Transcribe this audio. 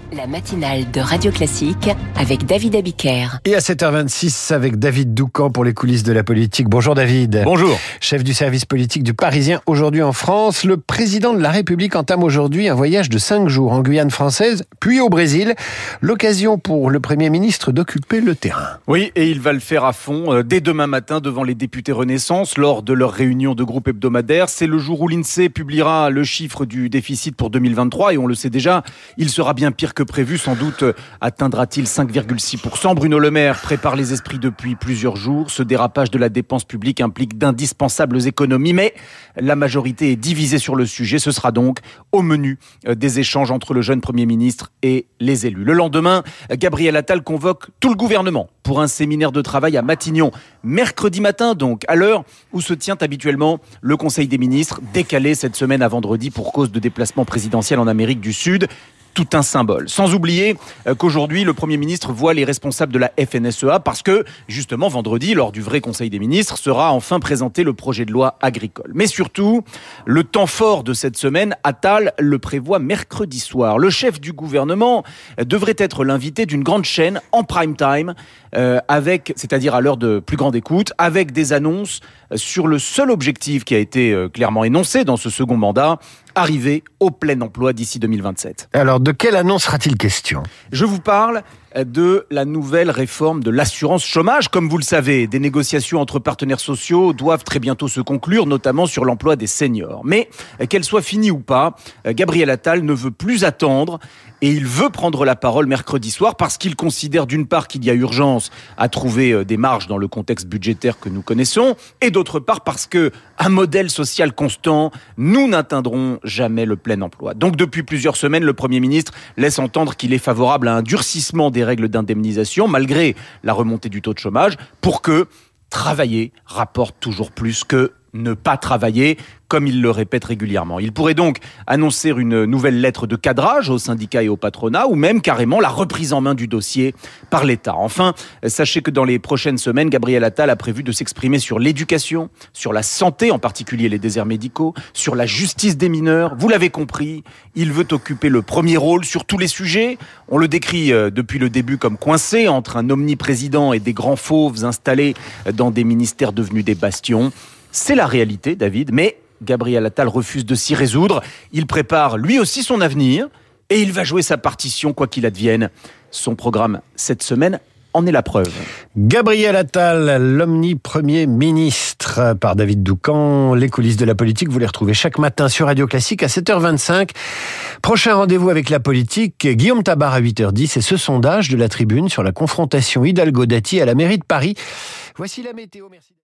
La matinale de Radio Classique avec David Abiker. Et à 7h26 avec David Doucan pour les coulisses de la politique. Bonjour David. Bonjour. Chef du service politique du Parisien aujourd'hui en France. Le président de la République entame aujourd'hui un voyage de 5 jours en Guyane française, puis au Brésil. L'occasion pour le Premier ministre d'occuper le terrain. Oui, et il va le faire à fond dès demain matin devant les députés Renaissance lors de leur réunion de groupe hebdomadaire. C'est le jour où l'INSEE publiera le chiffre du déficit pour 2023 et on le sait déjà, il sera bien pire que prévu. Sans doute atteindra-t-il 5,6%. Bruno Le Maire prépare les esprits depuis plusieurs jours. Ce dérapage de la dépense publique implique d'indispensables économies, mais la majorité est divisée sur le sujet. Ce sera donc au menu des échanges entre le jeune Premier ministre et les élus. Le lendemain, Gabriel Attal convoque tout le gouvernement pour un séminaire de travail à Matignon. Mercredi matin donc, à l'heure où se tient habituellement le Conseil des ministres, décalé cette semaine à vendredi pour cause de déplacement présidentiel en Amérique du Sud. Tout un symbole. Sans oublier qu'aujourd'hui, le Premier ministre voit les responsables de la FNSEA parce que, justement, vendredi, lors du vrai Conseil des ministres, sera enfin présenté le projet de loi agricole. Mais surtout, le temps fort de cette semaine, Attal le prévoit mercredi soir. Le chef du gouvernement devrait être l'invité d'une grande chaîne en prime time, c'est-à-dire à l'heure de plus grande écoute, avec des annonces sur le seul objectif qui a été clairement énoncé dans ce second mandat, arriver au plein emploi d'ici 2027. Alors, de quelle annonce sera-t-il question ? Je vous parle de la nouvelle réforme de l'assurance chômage. Comme vous le savez, des négociations entre partenaires sociaux doivent très bientôt se conclure, notamment sur l'emploi des seniors. Mais qu'elle soit finie ou pas, Gabriel Attal ne veut plus attendre et il veut prendre la parole mercredi soir parce qu'il considère d'une part qu'il y a urgence à trouver des marges dans le contexte budgétaire que nous connaissons et d'autre part parce que un modèle social constant, nous n'atteindrons jamais le plein emploi. Donc depuis plusieurs semaines, le Premier ministre laisse entendre qu'il est favorable à un durcissement des règles d'indemnisation malgré la remontée du taux de chômage pour que travailler rapporte toujours plus que ne pas travailler, comme il le répète régulièrement. Il pourrait donc annoncer une nouvelle lettre de cadrage aux syndicats et au patronat, ou même carrément la reprise en main du dossier par l'État. Enfin, sachez que dans les prochaines semaines, Gabriel Attal a prévu de s'exprimer sur l'éducation, sur la santé, en particulier les déserts médicaux, sur la justice des mineurs. Vous l'avez compris, il veut occuper le premier rôle sur tous les sujets. On le décrit depuis le début comme coincé entre un omniprésident et des grands fauves installés dans des ministères devenus des bastions. C'est la réalité, David, mais Gabriel Attal refuse de s'y résoudre. Il prépare lui aussi son avenir et il va jouer sa partition quoi qu'il advienne. Son programme cette semaine en est la preuve. Gabriel Attal, l'omni-premier ministre, par David Doucan. Les coulisses de la politique, vous les retrouvez chaque matin sur Radio Classique à 7h25. Prochain rendez-vous avec la politique, Guillaume Tabar à 8h10 et ce sondage de la Tribune sur la confrontation Hidalgo-Dati à la mairie de Paris. Voici la météo, merci.